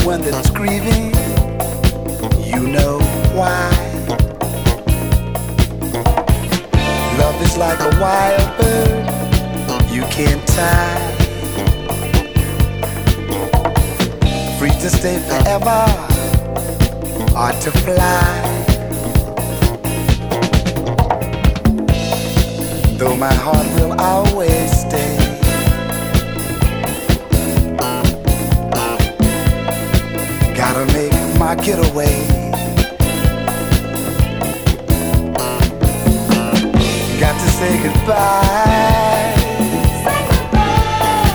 someone that's grieving, you know why. Love is like a wild bird, you can't tie. Free to stay forever or to fly. Though my heart will always stay. Gotta make my getaway. Got to say goodbye. Say goodbye.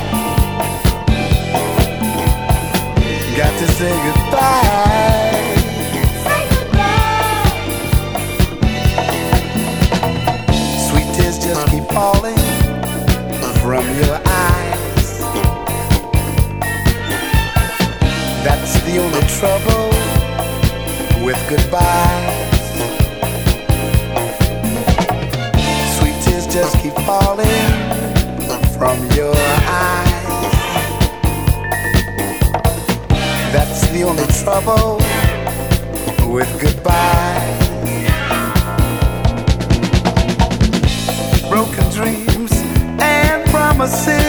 Got to say goodbye. Say goodbye. Sweet tears just keep falling from your eyes. That's the only trouble with goodbyes. Sweet tears just keep falling from your eyes. That's the only trouble with goodbyes. Broken dreams and promises